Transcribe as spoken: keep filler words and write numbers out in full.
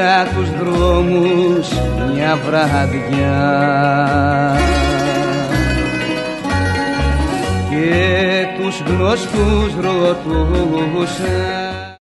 Έβγαινα τους δρόμους μια βραδιά και τους γνωστούς ρωτούσα